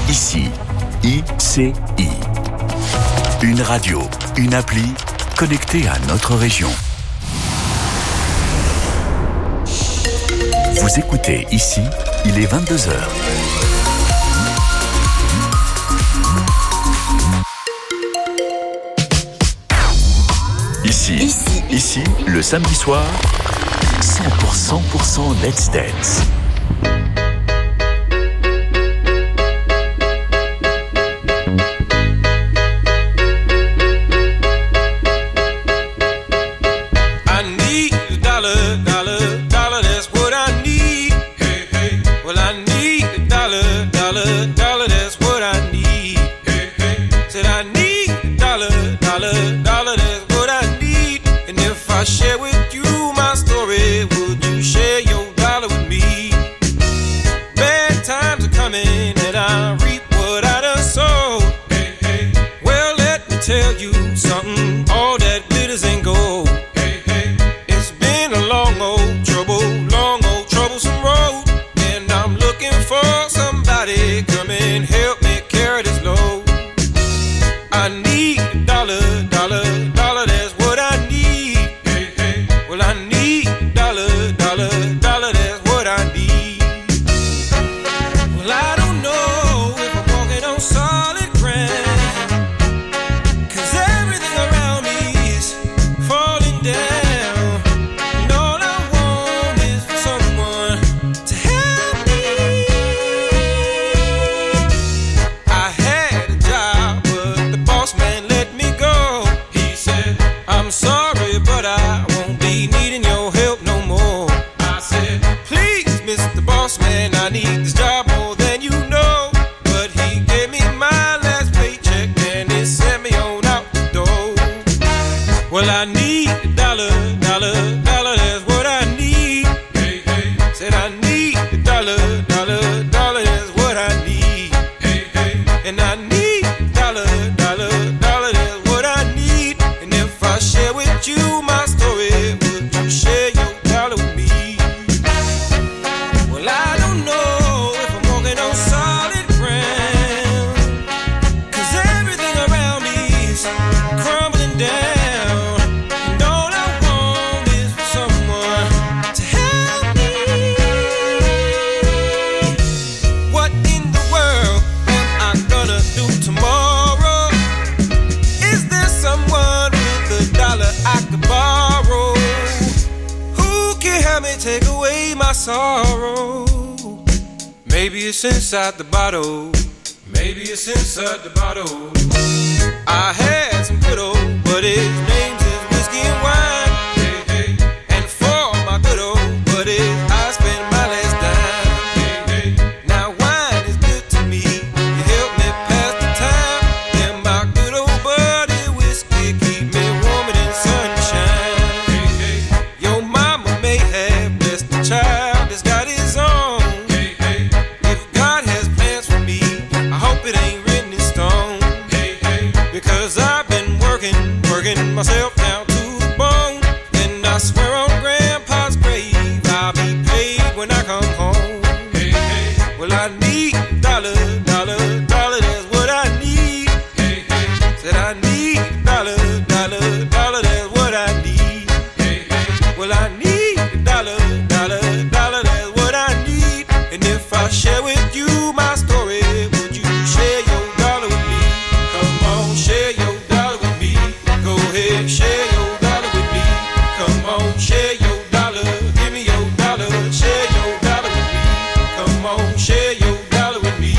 Ici, ICI. Une radio, une appli connectée à notre région. Vous écoutez Ici, il est 22h. Ici, le samedi soir, 100% Let's Dance. Inside the bottle, maybe it's inside the bottle. I had some good old buddies, names is whiskey and wine. Hey, hey. And for my good old buddies, I spend my last dime. Hey, hey. Now wine is good to me, you help me pass the time. And my good old buddy whiskey keep me warmer than sunshine. Hey, hey. Your mama may have blessed the child that's got his own. Myself down to the bone, and I swear on Grandpa's grave I'll be paid when I come home. Hey, hey. Well, I need a dollar, that's what I need. Hey, hey. Said I need a dollar, that's what I need. Hey, hey. Well, I need a dollar, that's what I need. And if I share with you my story, would you share your dollar with me? Come on, share your dollar with me. Go ahead, share your dollar with me. Come on, share your dollar. Give me your dollar. Share your dollar with me. Come on, share your dollar with me.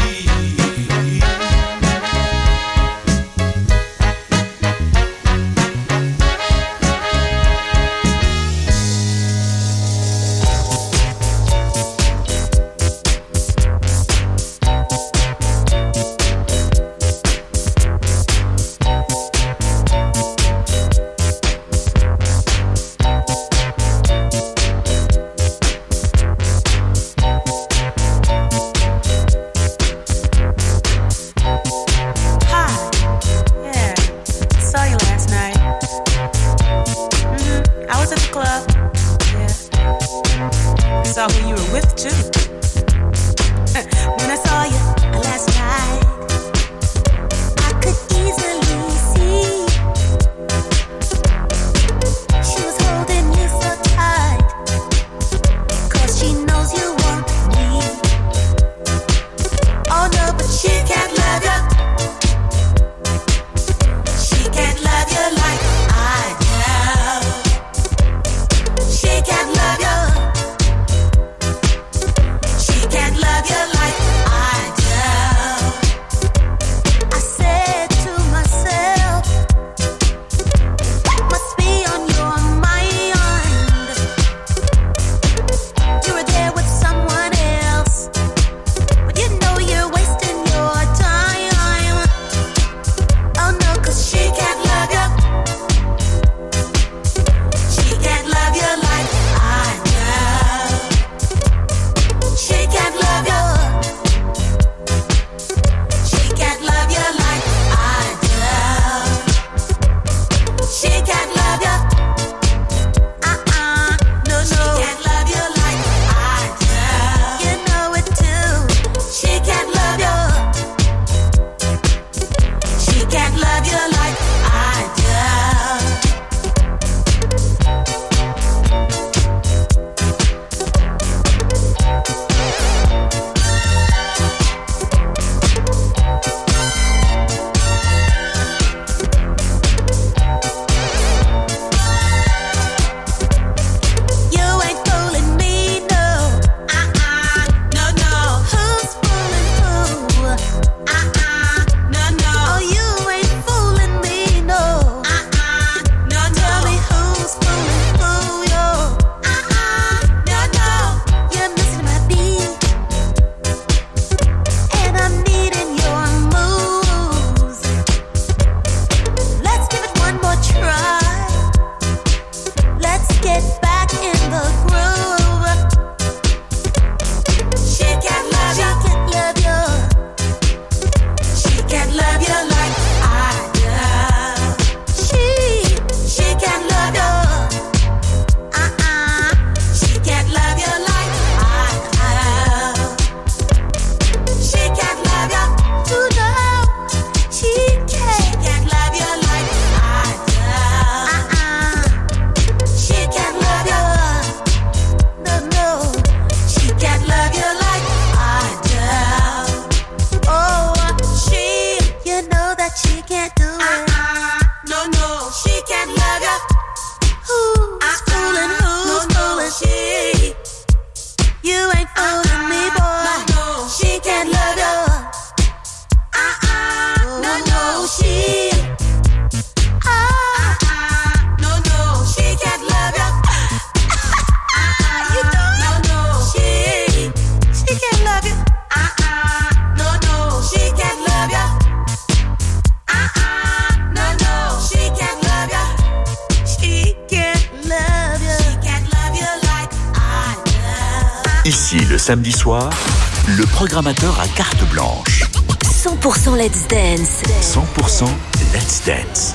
samedi soir, le programmateur à carte blanche. 100% Let's Dance. 100% Let's Dance.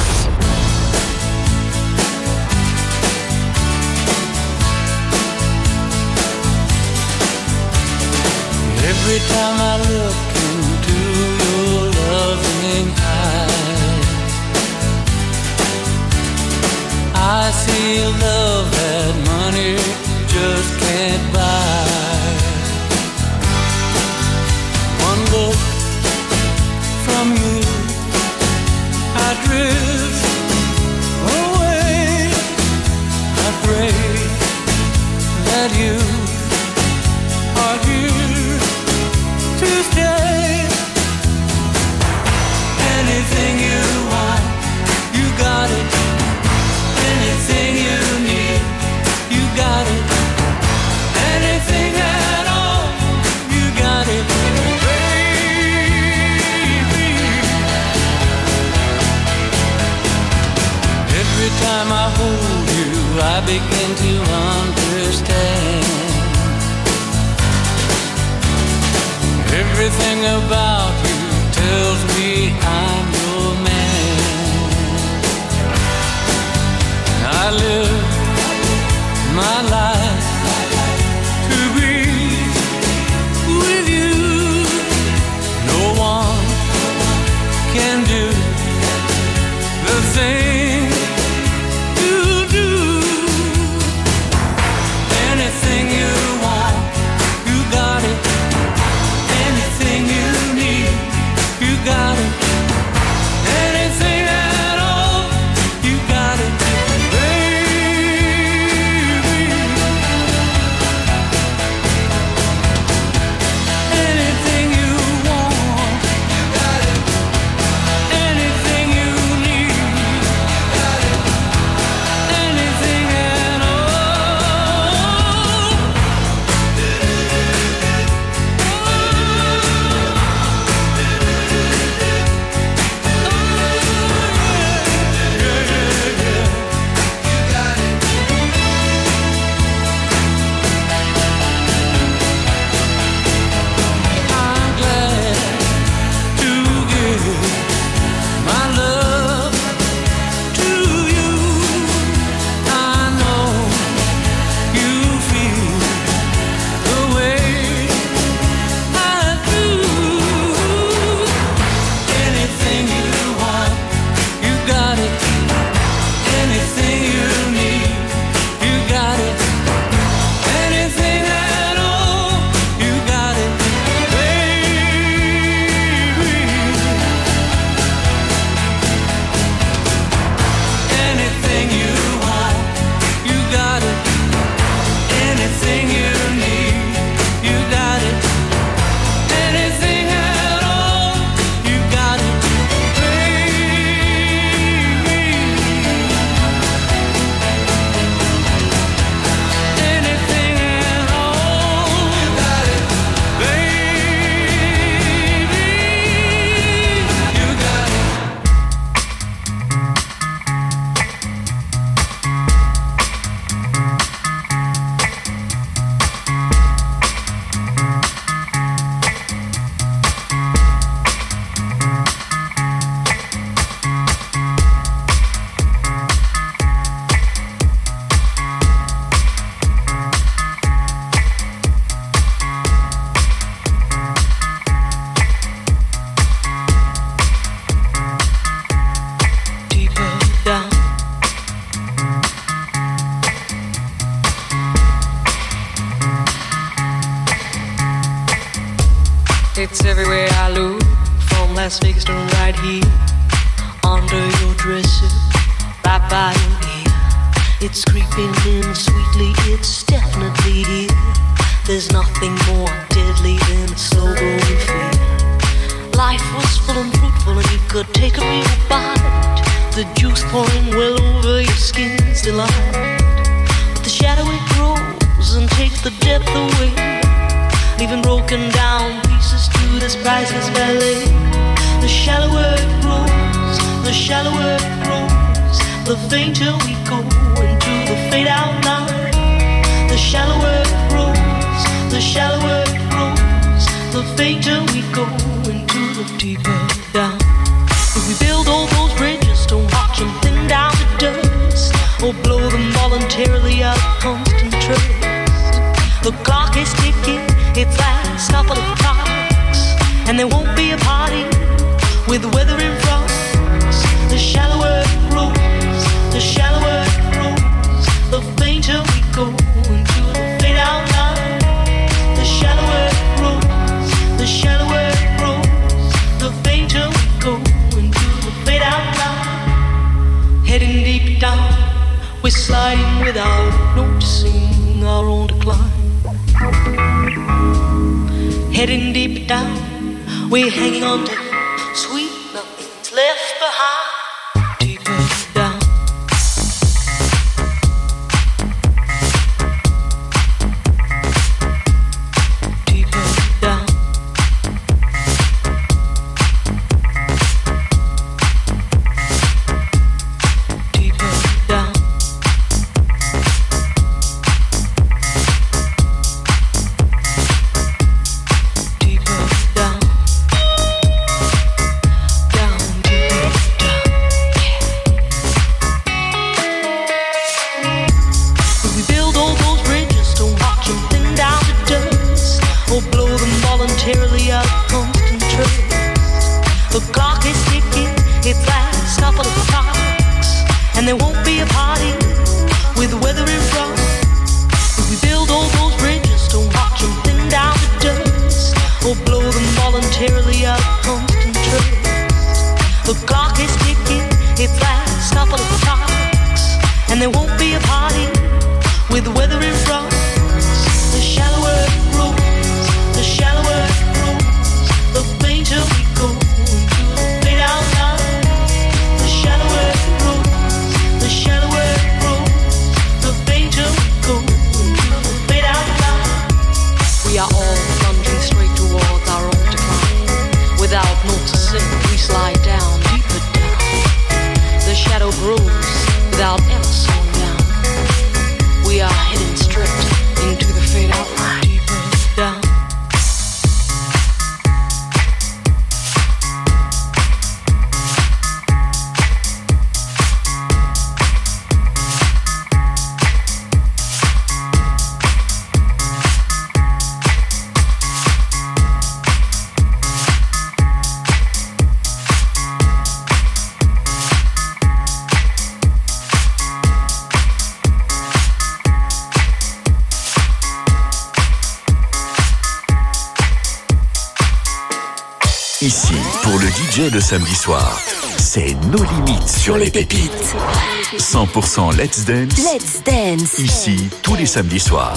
Every time I look into your loving eyes, I see love that money just can't buy. One look from you, I drift away. I pray that you are here to stay. Anything you want, you got it. Anything you need, you got it. Anything at all, you got it, baby. Every time I hold you, I begin to understand. Everything about you tells me I'm your man. I live my life to be with you. No one can do the thing you do. Anything you want, you got it. Anything you need, you got it. Anything at all, you got it, baby. Anything you want, you got it. Anything you need, you got it. Anything at all. I'm glad to give my love to you. I know you feel the way I do. Anything you want, you got it. Anything you need, you got it. Anything at all, you got it, baby. Anything you want, you got it. Anything you need, you got it. Anything at all, you got it, baby. Anything at all, you got it, baby. You got it. Deeper down. It's everywhere I look, from Las Vegas to right here, under your dresser, right by your ear. It's creeping in sweetly, it's definitely here. There's nothing more deadly than a slow-growing fear. Life was full and fruitful and you could take a real bite. The juice pouring well over your skin's delight. But the shadow it grows and takes the depth away, leaving broken down pieces to this priceless ballet. The shallower it grows, the shallower it grows, the fainter we go into the fade out line. The shallower it grows, the the shallower it grows, the fainter we go into the deeper down. If we build all those bridges to watch them thin down to dust, or blow them voluntarily out of constant trust, the clock is ticking its last couple of clocks, and there won't be a party with the weather in front. The shallower it grows, the shallower it grows, the fainter we go into the fade out line. The shallower it grows, the shallower it grows, the fainter we go into the fade out line. Heading deep down, we're sliding without noticing our own decline. Heading deep down, we're hanging on to sweet nothing's left behind. Deeper down. Deeper down. Deeper down. Deeper down. Down, deeper down. If we build all those bridges to watch them thin down to dust, or blow them voluntarily out of constant trust, the clock is ticking its last couple of clocks, and there won't be a party with the weather in front. If we build all those bridges to watch them thin down to dust, or blow them voluntarily out of constant trust, the clock is ticking its last couple of clocks, and there won't be a party with the weather in front. The shallower it grows, the shallower it grows, the fainter we go into the fade out line. The shallower it grows, the shallower it grows, the fainter we go into the fade out line. We are all plunging straight towards our own decline. Without noticing, we slide down, deeper down. The shadow grows without ever slowing down. We are heading straight into the fade out line. Deeper down. Ici, pour le DJ le samedi soir, c'est nos limites sur les pépites. 100% Let's Dance. Let's Dance. Ici, tous les samedis soirs.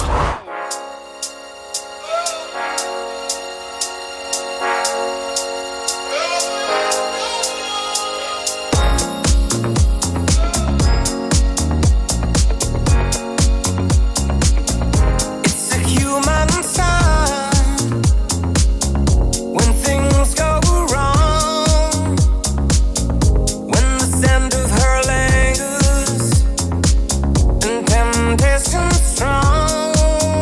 Strong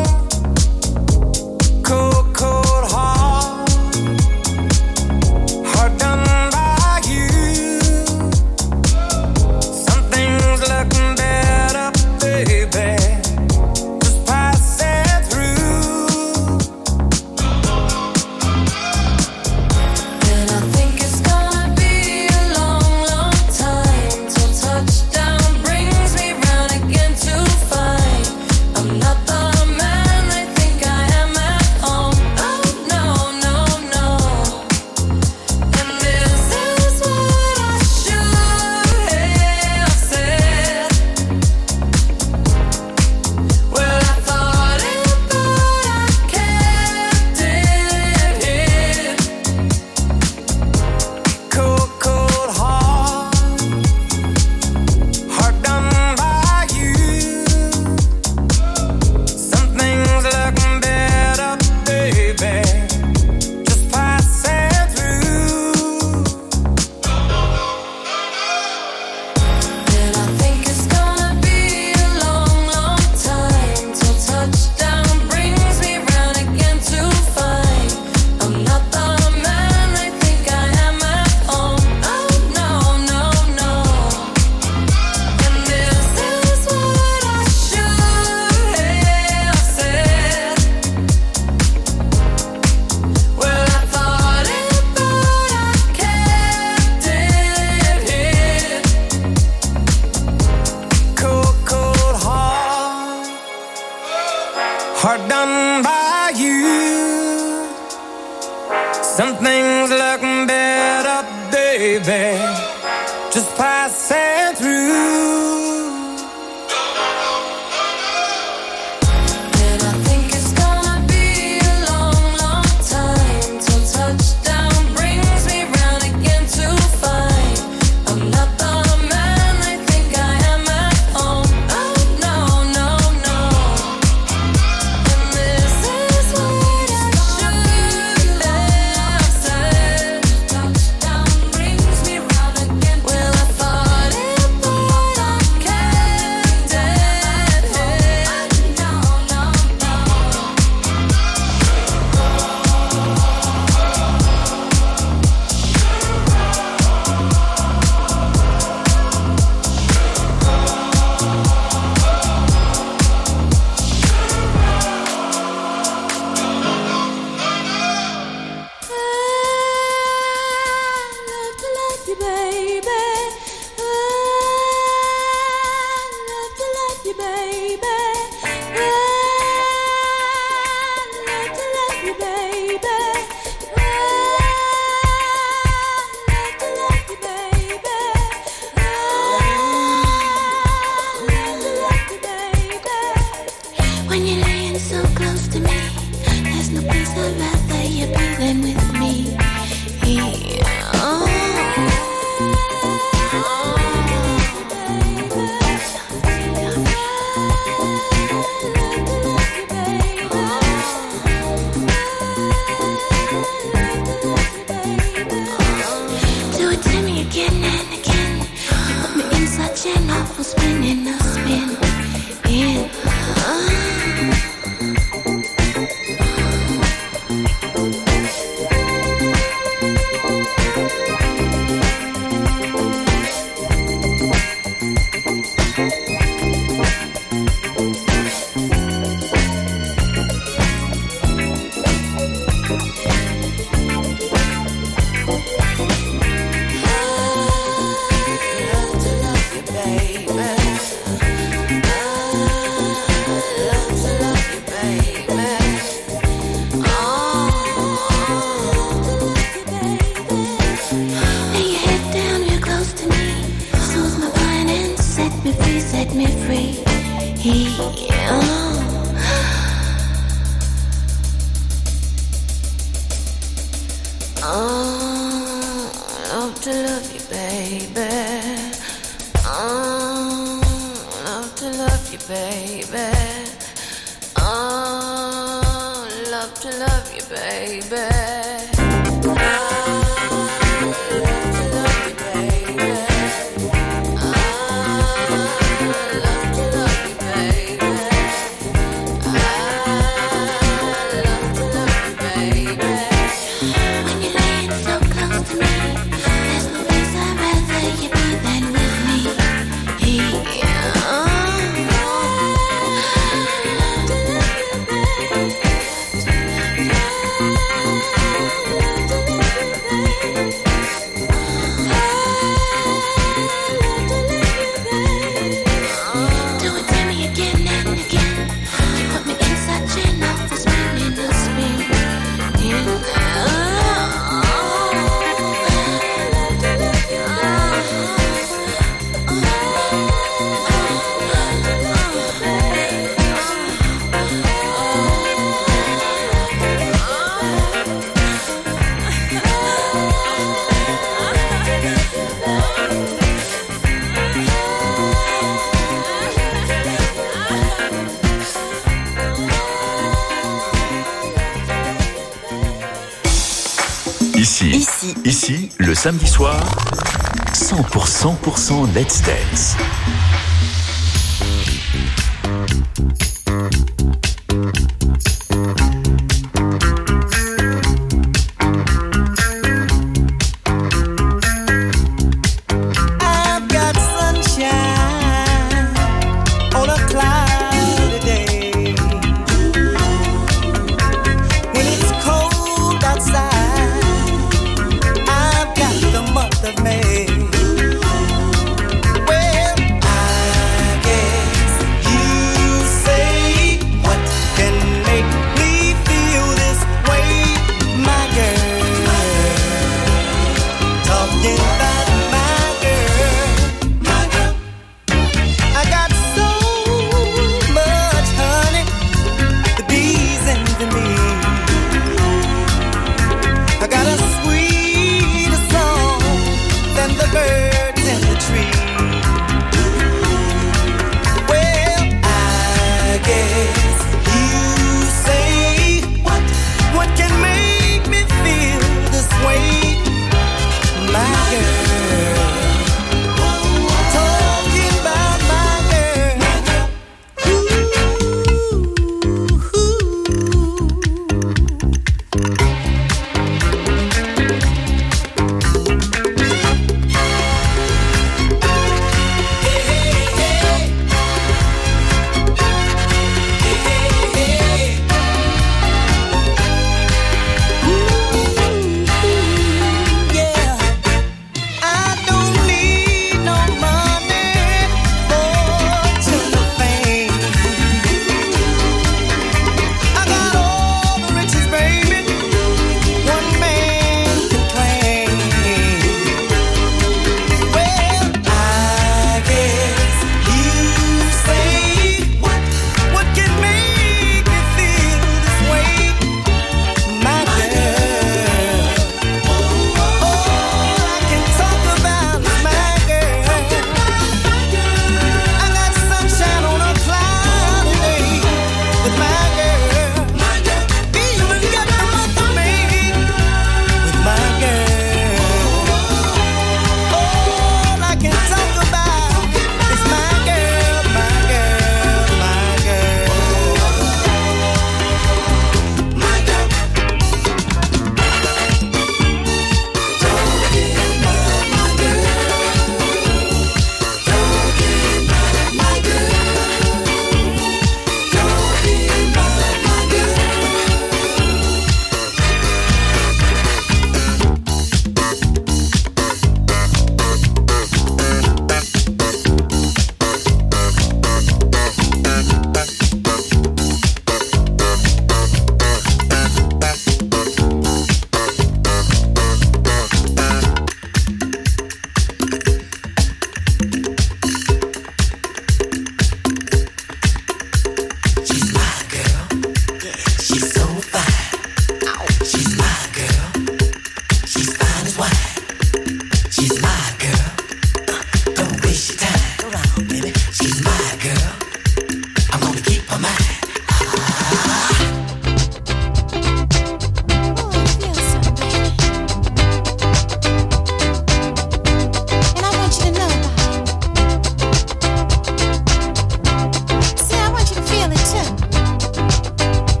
Some things look better, baby, just passing through. Ici, le samedi soir, 100% Let's Dance. Well,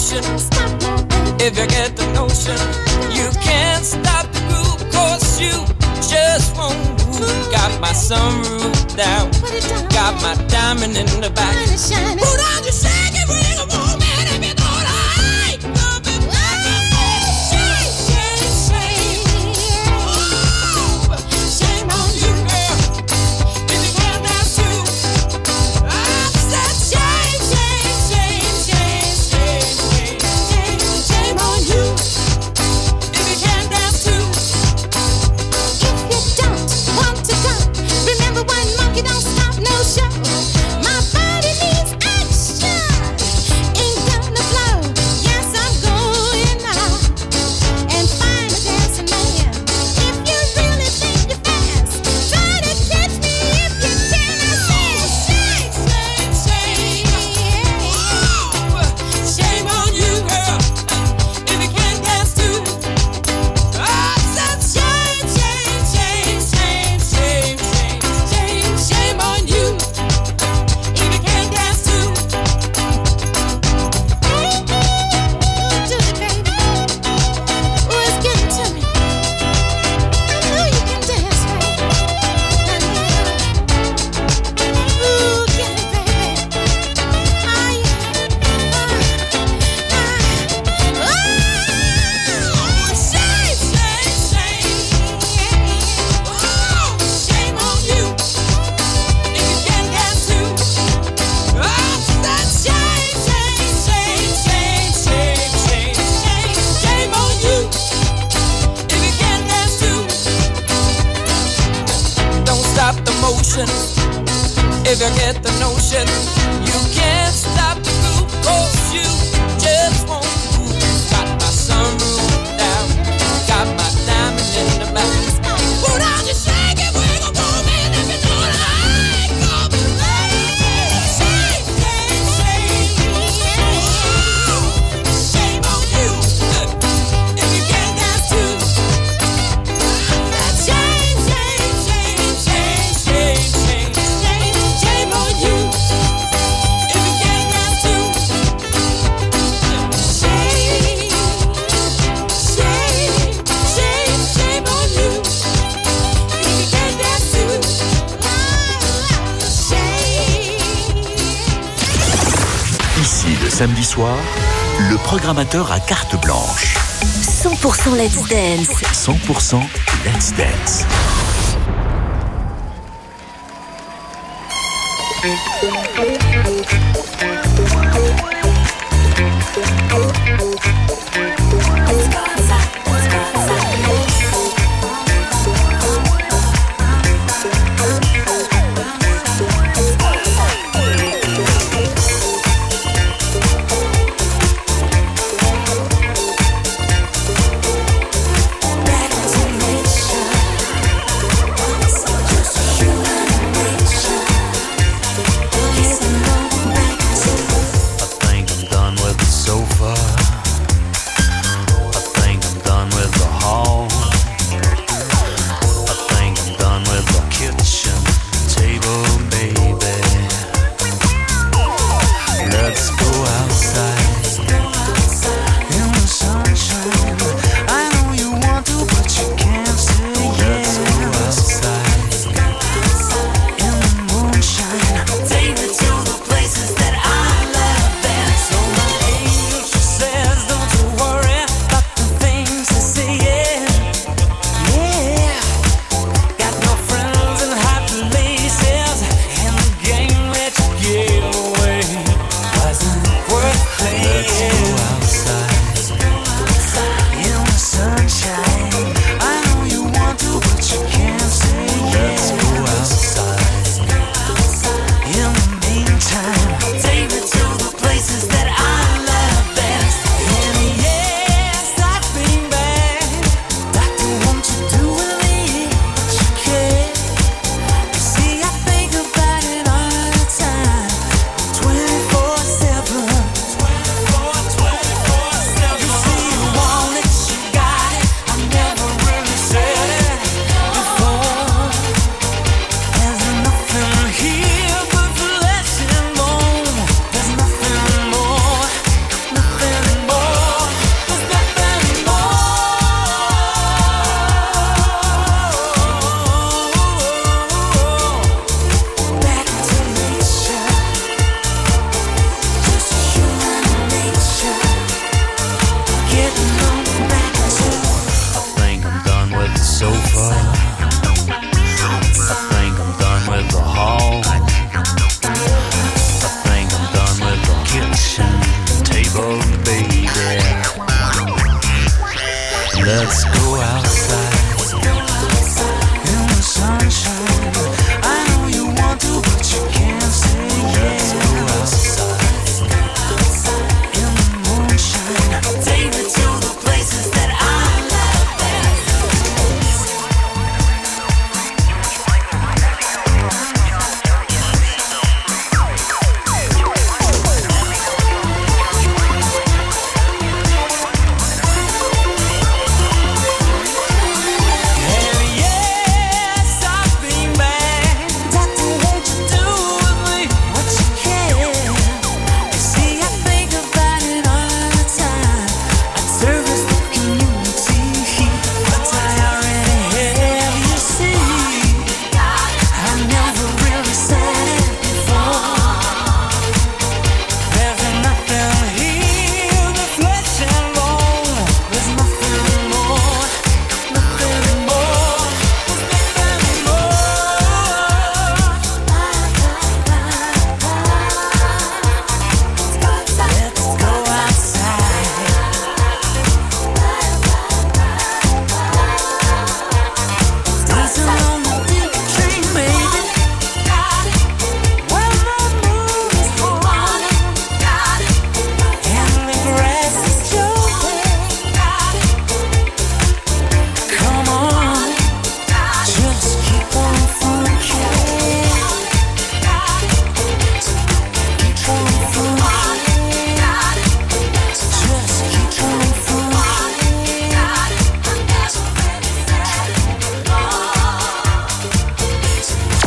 motion. If you get the notion, you can't stop the groove, 'cause you just won't move. Got my sunroof down, got my diamond in the back. Put on your shake it, ring a woman if you know I ain't coming back. Shame, shame, shame. Oh, shame on you, girl. If you can't dance too. I said shame, shame, shame, shame, shame, shame, shame, shame on you. If you can't dance too. If you don't want to go, remember one monkey don't stop no show. My body needs action, ain't gonna blow. Yes, I'm going now and find a dancing man. If you really think you're fast, try to catch me if you can. I said shame, shame, shame. Oh, shame on you, girl. If you can't dance too. I said shame, shame, shame, shame, shame, shame, shame, shame on you. If you can't dance too. Do it, baby. Oh, it's getting to me. I know you can dance, baby. Ooh, get it, baby. Oh, yeah. Oh, shame, shame, shame. Oh, shame on you. If you can't dance too. I said shame, shame, shame, shame, shame, shame, shame, shame on you. If you can't dance too. Don't stop the motion. If you get the notion, you can't stop the groove, 'cause you just won't move. Got my sunroof down, got my diamond in the back. Put on your shake it, wiggle, woman, if you know that I ain't coming back. Shame, shame, shame. Oh, shame on you. If you can't dance too. Shame, shame, shame, shame, shame, shame, shame, shame on you. If you can't dance too. Shame, shame, shame, shame on you. If you can't dance too. Shame. Ici, le samedi soir, le programmateur à carte blanche. 100% Let's Dance. 100% Let's Dance. I think I'm done with it so far.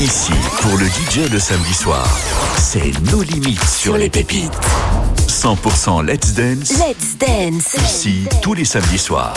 Ici, pour le DJ le samedi soir, c'est nos limites sur les pépites. 100% Let's Dance. Let's Dance. Ici, tous les samedis soirs.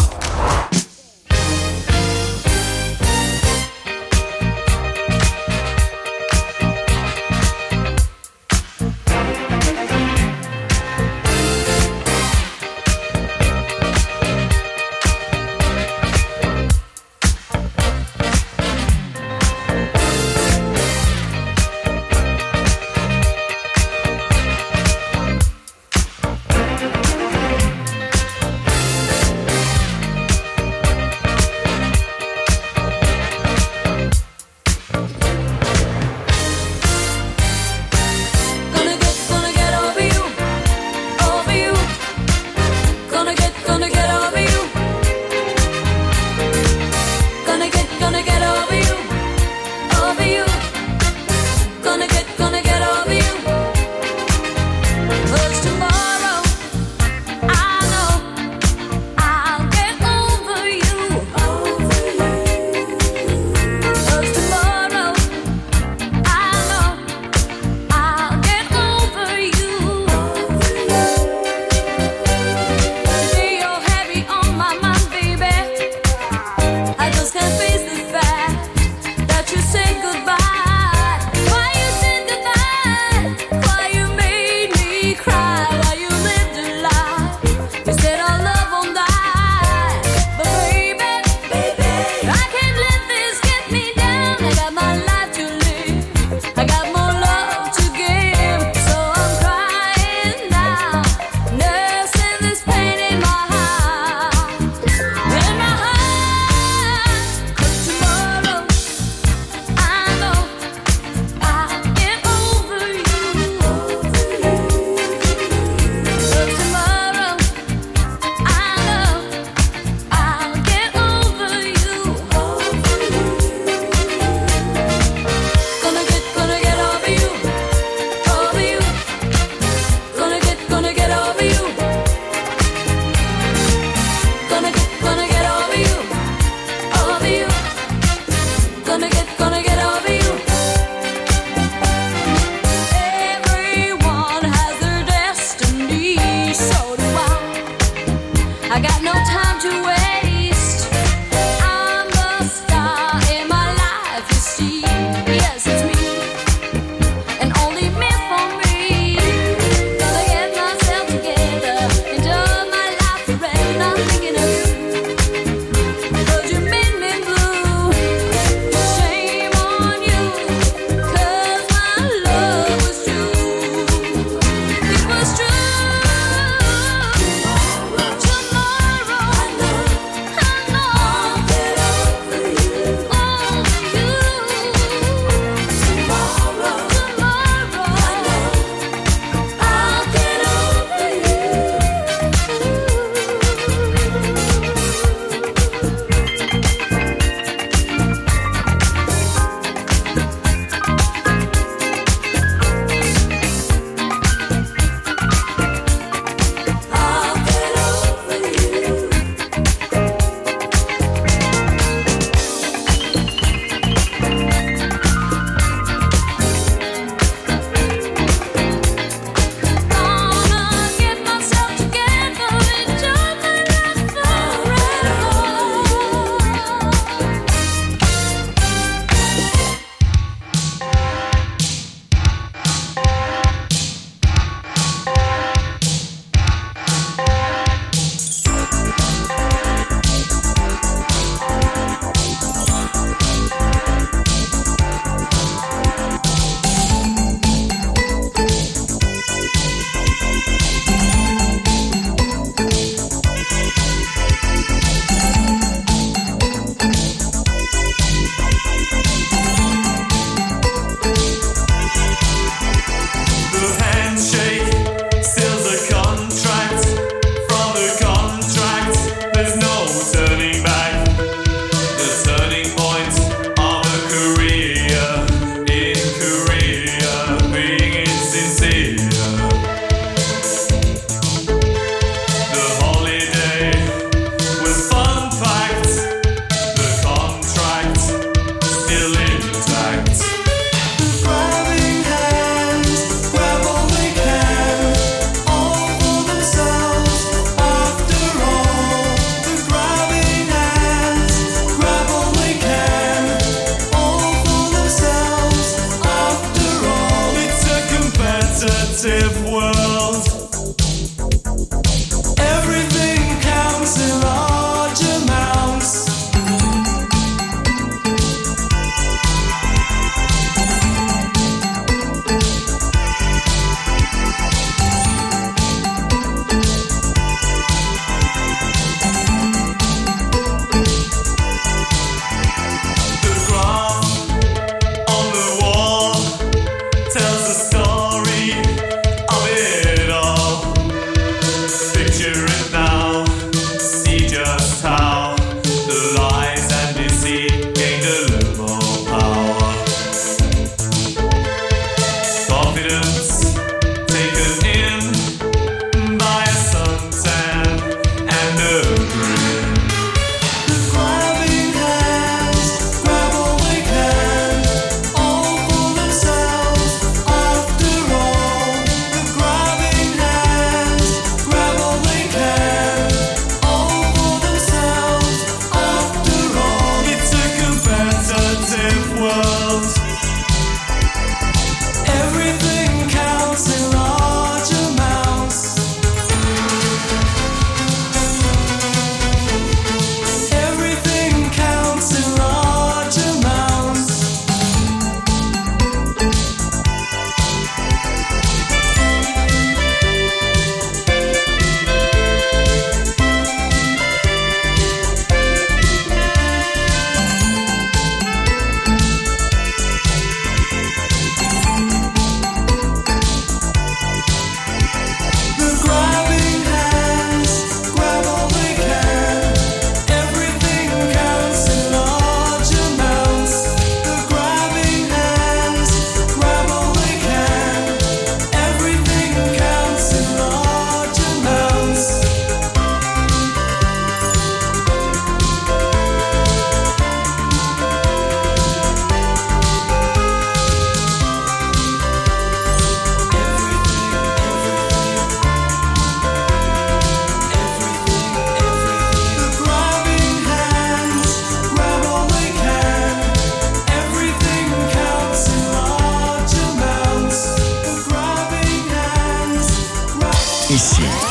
Shame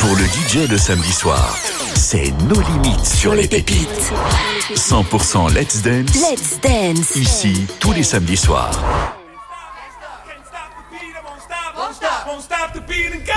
pour le DJ le samedi soir, c'est nos limites sur les pépites. 100% Let's Dance. Let's Dance. Ici, tous les samedis soirs. Won't stop the beat and go.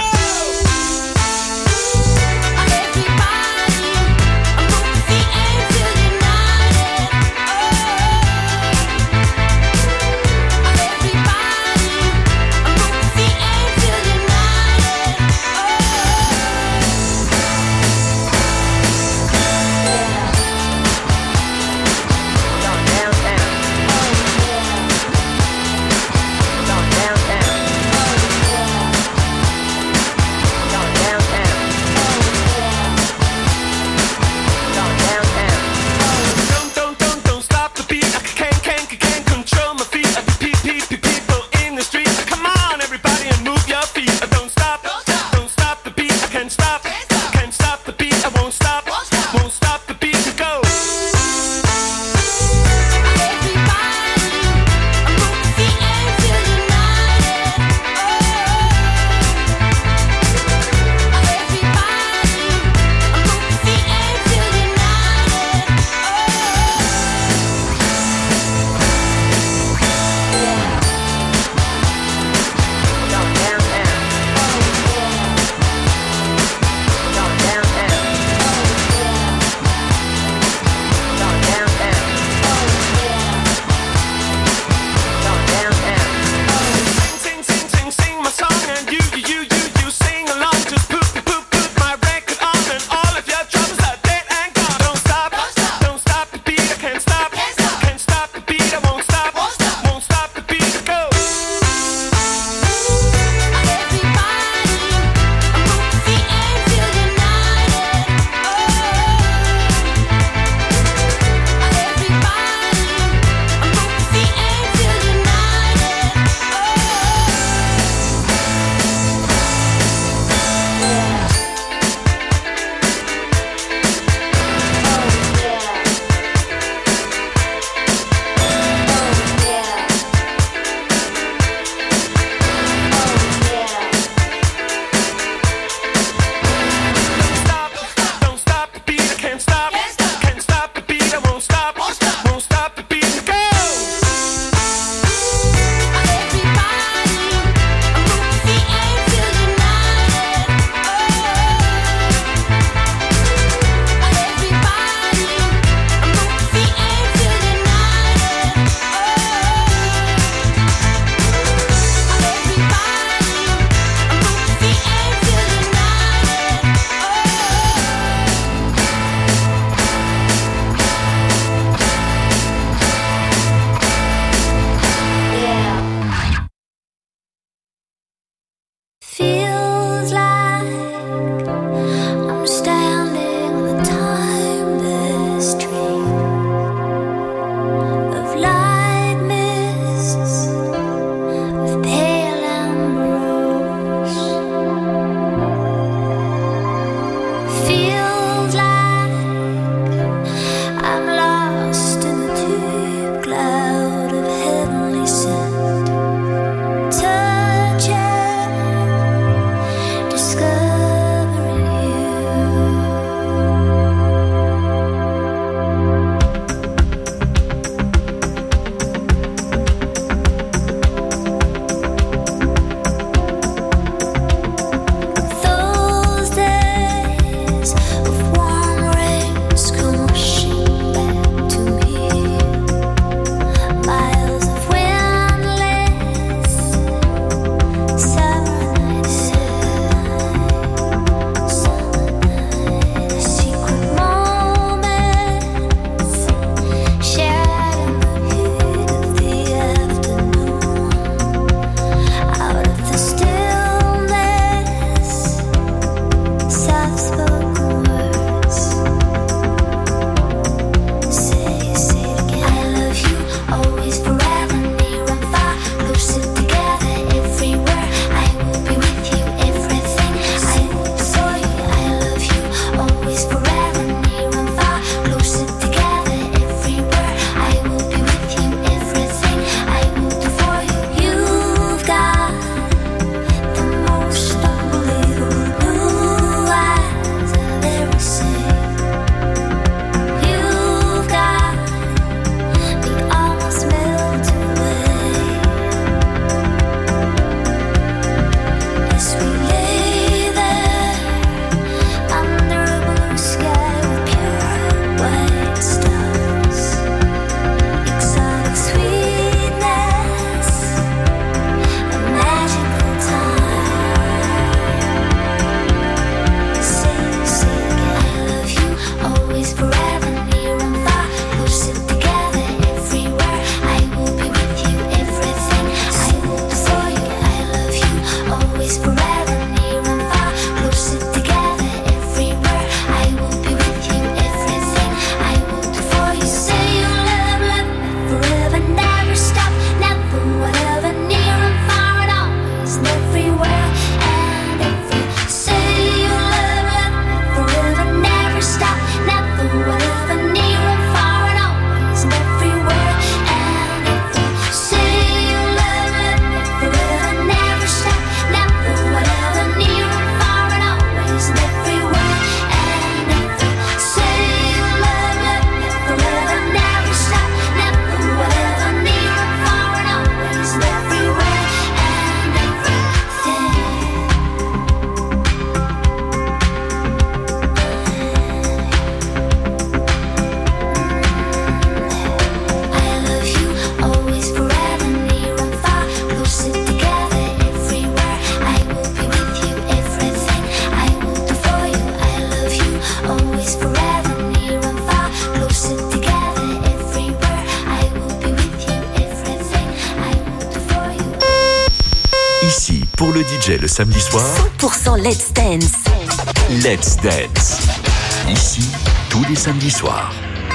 pour le DJ le samedi soir, 100% Let's Dance. Let's Dance. Ici, tous les samedis soirs.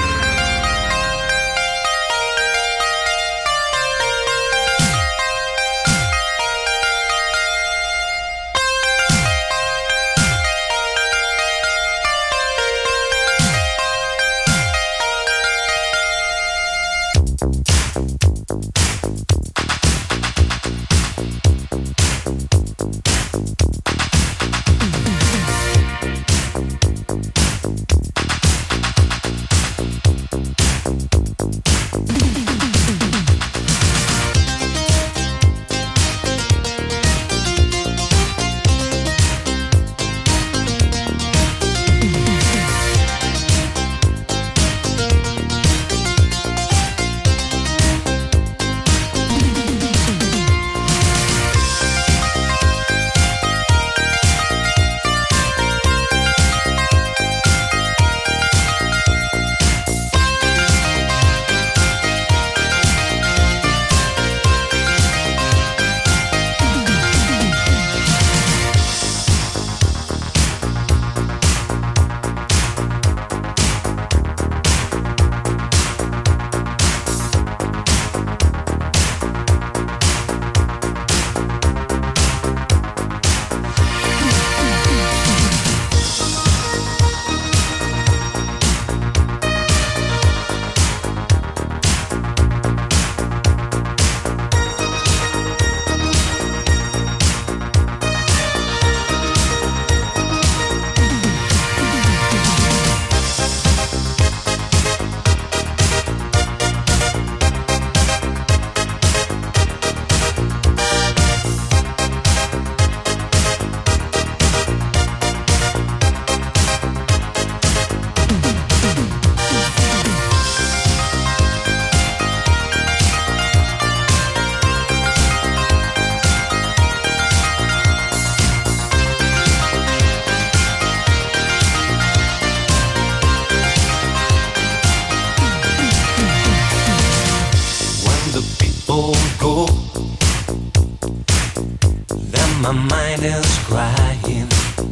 My mind is crying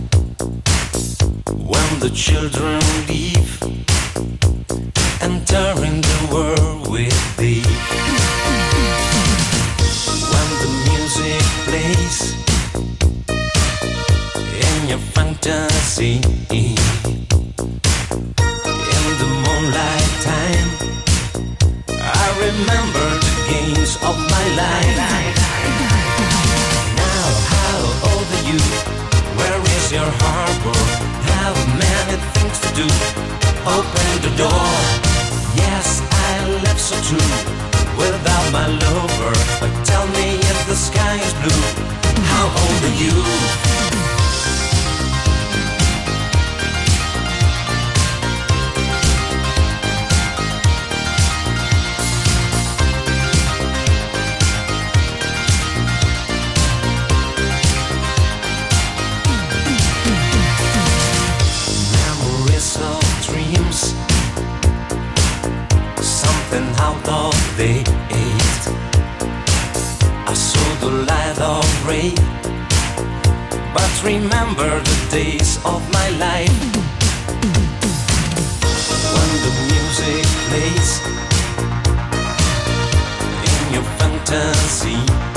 when the children leave, entering the world with thee. When the music plays in your fantasy, in the moonlight time, I remember the games of my life. Where is your harbor? Have many things to do. Open the door. Yes, I live so true without my lover. But tell me if the sky is blue, how old are you? Out of the eight, I saw the light of rain, but remember the days of my life when the music plays in your fantasy,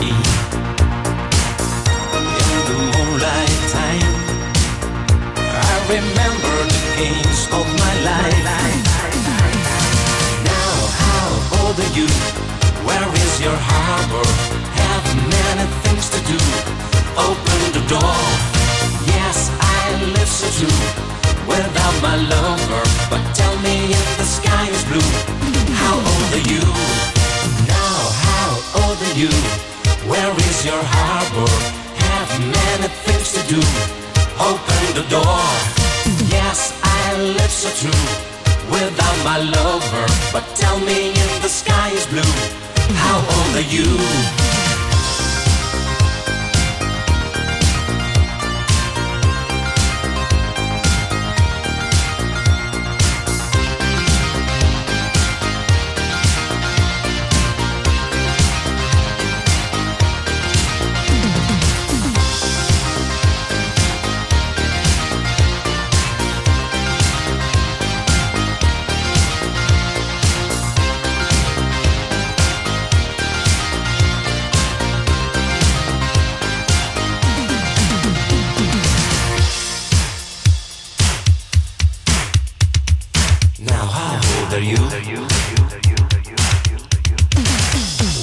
in the moonlight time. I remember the games of my life. How old are you? Where is your harbor? Have many things to do. Open the door. Yes, I live so true without my lover. But tell me if the sky is blue, how old are you? Now, how old are you? Where is your harbor? Have many things to do. Open the door. Yes, I live so true without my lover. But tell me if the sky is blue, how old are you?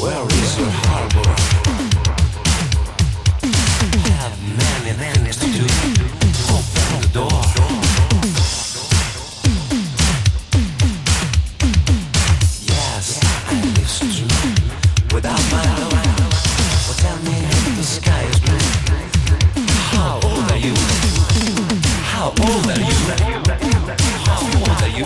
Where is your harbor? Have many things to do. Open the door. Yes, I live so true. Without my love, well, tell me if the sky is blue. How old are you? How old are you? How old are you?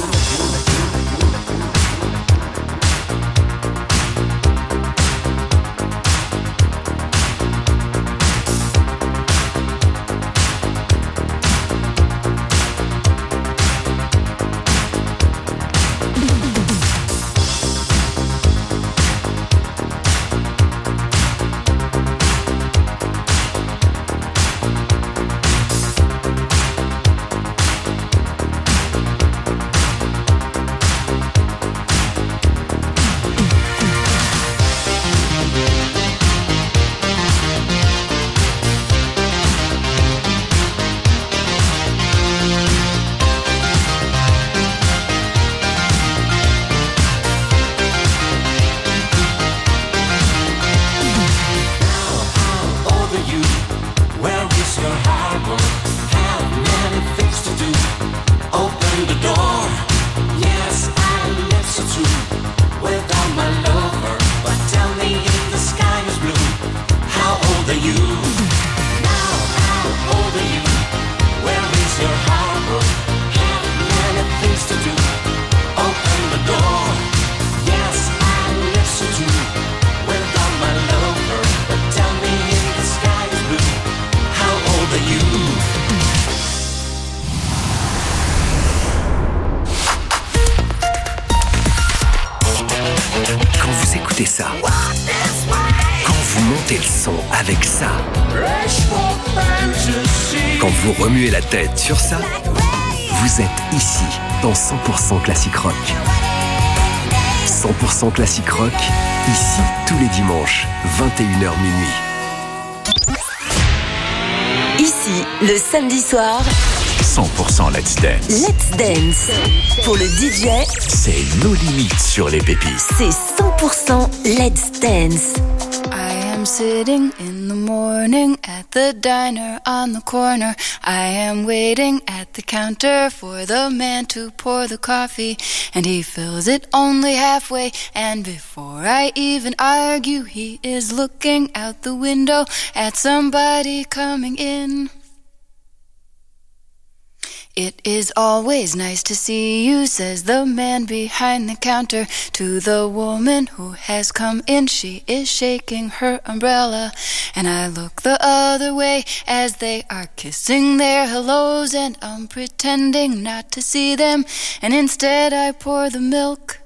Ça. Quand vous montez le son avec ça. Quand vous remuez la tête sur ça, vous êtes ici dans 100% Classic Rock. 100% Classic Rock, ici tous les dimanches, 21h minuit. Ici, le samedi soir, 100% Let's Dance. Let's Dance. Pour le DJ, c'est nos limites sur les pépites. C'est 100% Let's Dance. I am sitting in the morning at the diner on the corner. I am waiting at the counter for the man to pour the coffee, and he fills it only halfway, and before I even argue, he is looking out the window at somebody coming in. It is always nice to see you, says the man behind the counter to the woman who has come in. She is shaking her umbrella, and I look the other way as they are kissing their hellos, and I'm pretending not to see them, and instead I pour the milk.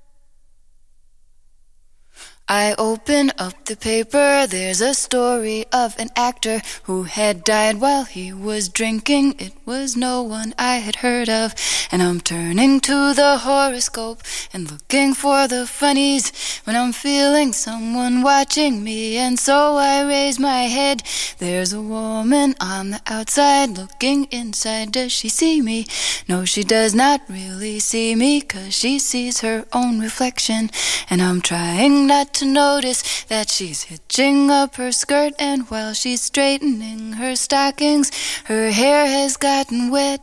I open up the paper, there's a story of an actor who had died while he was drinking. It was no one I had heard of, and I'm turning to the horoscope and looking for the funnies when I'm feeling someone watching me, and so I raise my head. There's a woman on the outside looking inside. Does she see me? No, she does not really see me, 'cause she sees her own reflection, and I'm trying not to notice that she's hitching up her skirt, and while she's straightening her stockings, her hair has gotten wet.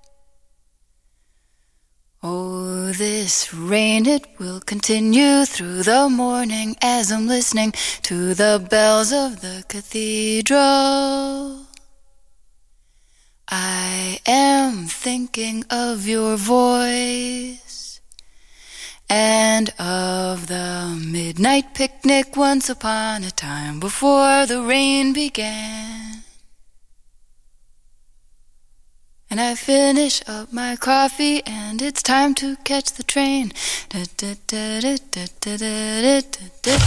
Oh, this rain, it will continue through the morning as I'm listening to the bells of the cathedral. I am thinking of your voice and of the midnight picnic once upon a time before the rain began. And I finish up my coffee and it's time to catch the train. Da, da, da, da, da, da, da, da, da.